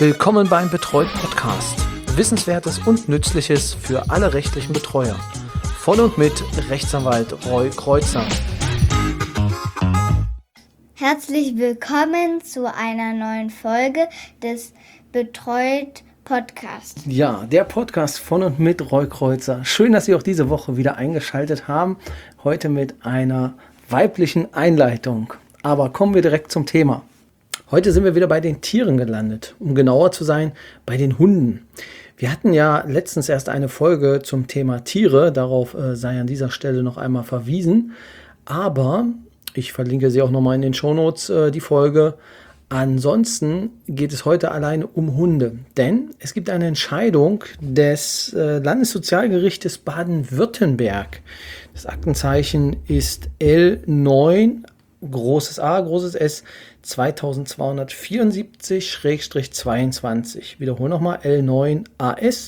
Willkommen beim Betreut Podcast. Wissenswertes und Nützliches für alle rechtlichen Betreuer. Von und mit Rechtsanwalt Roy Kreuzer. Herzlich willkommen zu einer neuen Folge des Betreut Podcasts. Ja, der Podcast von und mit Roy Kreuzer. Schön, dass Sie auch diese Woche wieder eingeschaltet haben. Heute mit einer weiblichen Einleitung. Aber kommen wir direkt zum Thema. Heute sind wir wieder bei den Tieren gelandet, um genauer zu sein, bei den Hunden. Wir hatten ja letztens erst eine Folge zum Thema Tiere, darauf sei an dieser Stelle noch einmal verwiesen. Aber ich verlinke sie auch nochmal in den Shownotes, die Folge. Ansonsten geht es heute alleine um Hunde, denn es gibt eine Entscheidung des Landessozialgerichtes Baden-Württemberg. Das Aktenzeichen ist L9, großes A, großes S, 2274-22. Wiederhole nochmal, L9 AS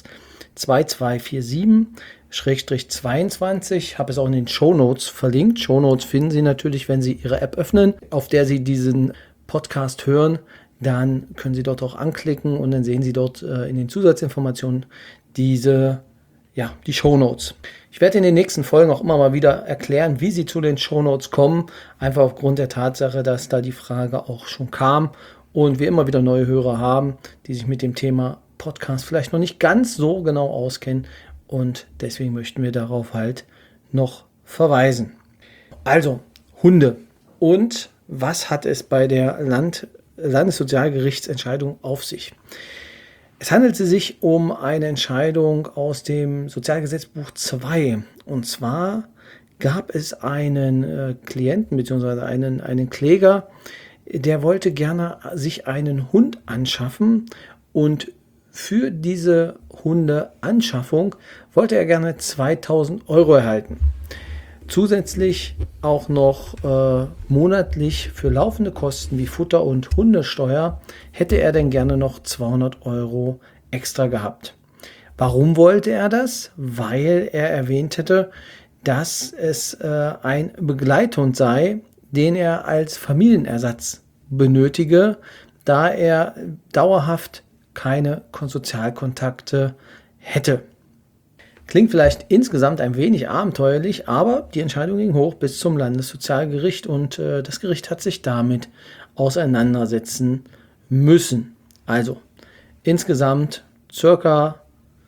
2247-22. Habe es auch in den Shownotes verlinkt. Shownotes finden Sie natürlich, wenn Sie Ihre App öffnen, auf der Sie diesen Podcast hören. Dann können Sie dort auch anklicken und dann sehen Sie dort in den Zusatzinformationen die Shownotes. Ich werde in den nächsten Folgen auch immer mal wieder erklären, wie Sie zu den Shownotes kommen. Einfach aufgrund der Tatsache, dass da die Frage auch schon kam und wir immer wieder neue Hörer haben, die sich mit dem Thema Podcast vielleicht noch nicht ganz so genau auskennen. Und deswegen möchten wir darauf halt noch verweisen. Also, Hunde. Und was hat es bei der Landessozialgerichtsentscheidung auf sich? Es handelt sich um eine Entscheidung aus dem Sozialgesetzbuch 2. Und zwar gab es einen Klienten bzw. einen Kläger, der wollte gerne sich einen Hund anschaffen und für diese Hundeanschaffung wollte er gerne 2.000 € erhalten. Zusätzlich auch noch monatlich für laufende Kosten wie Futter und Hundesteuer hätte er denn gerne noch 200 € extra gehabt. Warum wollte er das? Weil er erwähnt hätte, dass es ein Begleithund sei, den er als Familienersatz benötige, da er dauerhaft keine Sozialkontakte hätte. Klingt vielleicht insgesamt ein wenig abenteuerlich, aber die Entscheidung ging hoch bis zum Landessozialgericht und das Gericht hat sich damit auseinandersetzen müssen. Also insgesamt ca.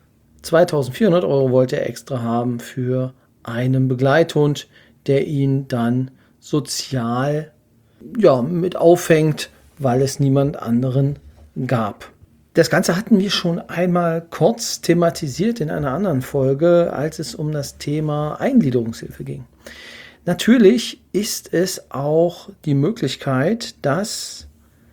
2.400 € wollte er extra haben für einen Begleithund, der ihn dann sozial mit auffängt, weil es niemand anderen gab. Das Ganze hatten wir schon einmal kurz thematisiert in einer anderen Folge, als es um das Thema Eingliederungshilfe ging. Natürlich ist es auch die Möglichkeit, dass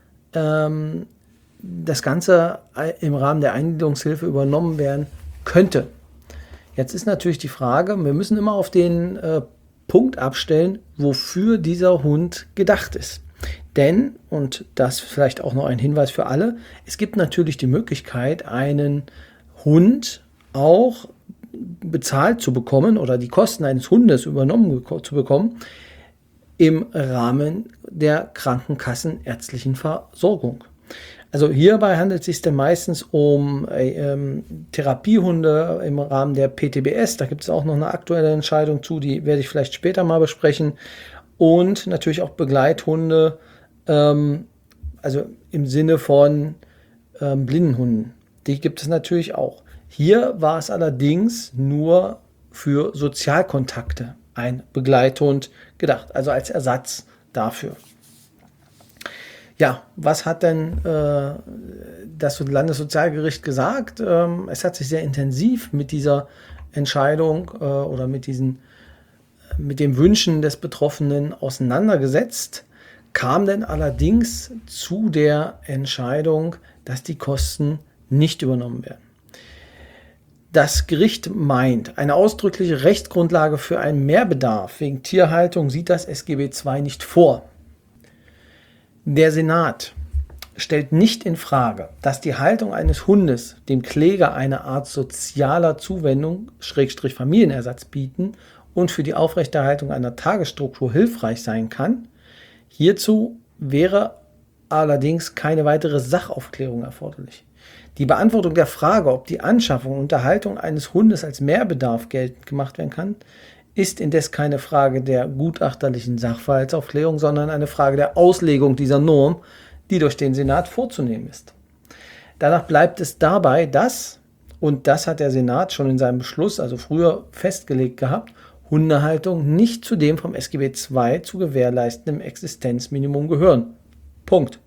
das Ganze im Rahmen der Eingliederungshilfe übernommen werden könnte. Jetzt ist natürlich die Frage, wir müssen immer auf den Punkt abstellen, wofür dieser Hund gedacht ist. Denn, und das vielleicht auch noch ein Hinweis für alle, es gibt natürlich die Möglichkeit, einen Hund auch bezahlt zu bekommen oder die Kosten eines Hundes übernommen zu bekommen im Rahmen der krankenkassenärztlichen Versorgung. Also hierbei handelt es sich dann meistens um Therapiehunde im Rahmen der PTBS. Da gibt es auch noch eine aktuelle Entscheidung zu, die werde ich vielleicht später mal besprechen. Und natürlich auch Begleithunde, also im Sinne von Blindenhunden. Die gibt es natürlich auch. Hier war es allerdings nur für Sozialkontakte ein Begleithund gedacht, also als Ersatz dafür. Ja, was hat denn das Landessozialgericht gesagt? Es hat sich sehr intensiv mit dieser Entscheidung oder mit den Wünschen des Betroffenen auseinandergesetzt, kam dann allerdings zu der Entscheidung, dass die Kosten nicht übernommen werden. Das Gericht meint, eine ausdrückliche Rechtsgrundlage für einen Mehrbedarf wegen Tierhaltung sieht das SGB II nicht vor. Der Senat stellt nicht in Frage, dass die Haltung eines Hundes dem Kläger eine Art sozialer Zuwendung / Familienersatz bieten und für die Aufrechterhaltung einer Tagesstruktur hilfreich sein kann. Hierzu wäre allerdings keine weitere Sachaufklärung erforderlich. Die Beantwortung der Frage, ob die Anschaffung und Unterhaltung eines Hundes als Mehrbedarf geltend gemacht werden kann, ist indes keine Frage der gutachterlichen Sachverhaltsaufklärung, sondern eine Frage der Auslegung dieser Norm, die durch den Senat vorzunehmen ist. Danach bleibt es dabei, dass, und das hat der Senat schon in seinem Beschluss, also früher festgelegt gehabt, Hundehaltung nicht zu dem vom SGB II zu gewährleistenden Existenzminimum gehören. Punkt.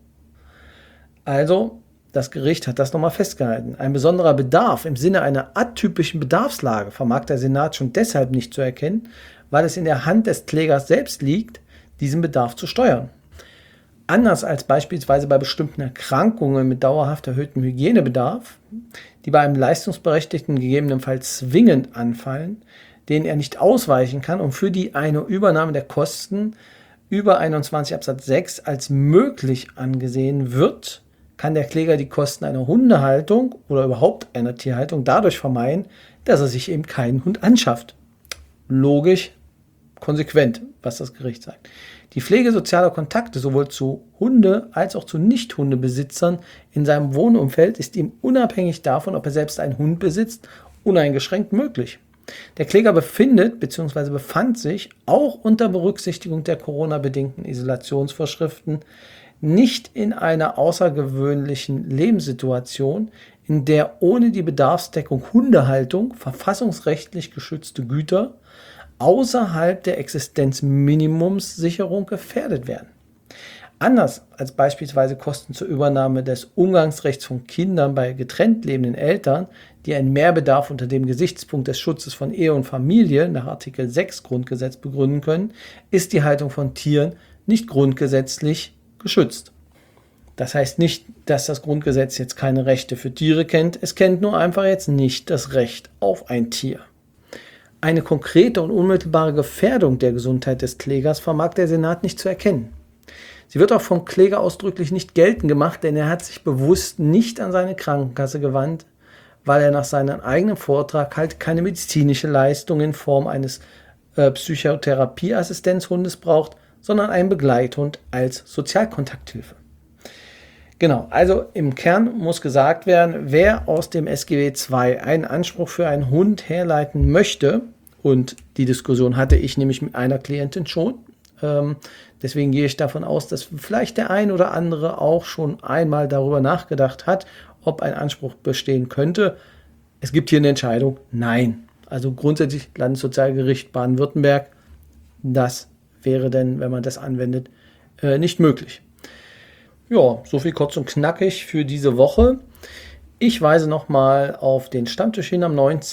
Also, das Gericht hat das nochmal festgehalten. Ein besonderer Bedarf im Sinne einer atypischen Bedarfslage vermag der Senat schon deshalb nicht zu erkennen, weil es in der Hand des Klägers selbst liegt, diesen Bedarf zu steuern. Anders als beispielsweise bei bestimmten Erkrankungen mit dauerhaft erhöhtem Hygienebedarf, die bei einem Leistungsberechtigten gegebenenfalls zwingend anfallen, denen er nicht ausweichen kann und für die eine Übernahme der Kosten über 21 Absatz 6 als möglich angesehen wird, kann der Kläger die Kosten einer Hundehaltung oder überhaupt einer Tierhaltung dadurch vermeiden, dass er sich eben keinen Hund anschafft. Logisch, konsequent, was das Gericht sagt. Die Pflege sozialer Kontakte sowohl zu Hunde- als auch zu Nicht-Hundebesitzern in seinem Wohnumfeld ist ihm unabhängig davon, ob er selbst einen Hund besitzt, uneingeschränkt möglich. Der Kläger befindet bzw. befand sich auch unter Berücksichtigung der Corona-bedingten Isolationsvorschriften nicht in einer außergewöhnlichen Lebenssituation, in der ohne die Bedarfsdeckung Hundehaltung verfassungsrechtlich geschützte Güter außerhalb der Existenzminimumssicherung gefährdet werden. Anders als beispielsweise Kosten zur Übernahme des Umgangsrechts von Kindern bei getrennt lebenden Eltern, die einen Mehrbedarf unter dem Gesichtspunkt des Schutzes von Ehe und Familie nach Artikel 6 Grundgesetz begründen können, ist die Haltung von Tieren nicht grundgesetzlich geschützt. Das heißt nicht, dass das Grundgesetz jetzt keine Rechte für Tiere kennt, es kennt nur einfach jetzt nicht das Recht auf ein Tier. Eine konkrete und unmittelbare Gefährdung der Gesundheit des Klägers vermag der Senat nicht zu erkennen. Sie wird auch vom Kläger ausdrücklich nicht geltend gemacht, denn er hat sich bewusst nicht an seine Krankenkasse gewandt, weil er nach seinem eigenen Vortrag halt keine medizinische Leistung in Form eines Psychotherapieassistenzhundes braucht, sondern einen Begleithund als Sozialkontakthilfe. Genau, also im Kern muss gesagt werden, wer aus dem SGB II einen Anspruch für einen Hund herleiten möchte, und die Diskussion hatte ich nämlich mit einer Klientin schon, deswegen gehe ich davon aus, dass vielleicht der ein oder andere auch schon einmal darüber nachgedacht hat, ob ein Anspruch bestehen könnte. Es gibt hier eine Entscheidung, nein. Also grundsätzlich Landessozialgericht Baden-Württemberg, das wäre denn, wenn man das anwendet, nicht möglich. Ja, so viel kurz und knackig für diese Woche. Ich weise nochmal auf den Stammtisch hin am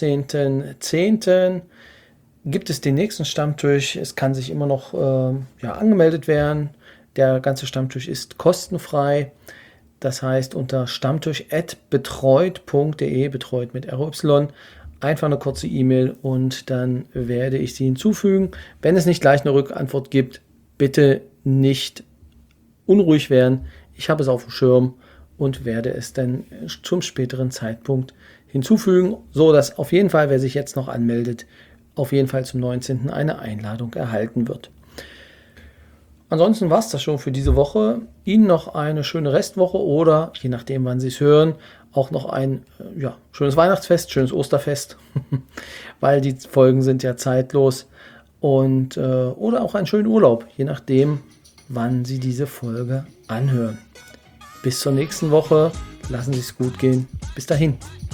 19.10. Gibt es den nächsten Stammtisch. Es kann sich immer noch angemeldet werden. Der ganze Stammtisch ist kostenfrei. Das heißt, unter stammtisch@betreut.de, betreut mit RY, einfach eine kurze E-Mail und dann werde ich Sie hinzufügen. Wenn es nicht gleich eine Rückantwort gibt, bitte nicht unruhig werden. Ich habe es auf dem Schirm und werde es dann zum späteren Zeitpunkt hinzufügen, so dass auf jeden Fall, wer sich jetzt noch anmeldet, auf jeden Fall zum 19. eine Einladung erhalten wird. Ansonsten war es das schon für diese Woche. Ihnen noch eine schöne Restwoche oder, je nachdem wann Sie es hören, auch noch ein schönes Weihnachtsfest, schönes Osterfest, weil die Folgen sind ja zeitlos und oder auch einen schönen Urlaub, je nachdem, wann Sie diese Folge anhören. Bis zur nächsten Woche. Lassen Sie es gut gehen. Bis dahin.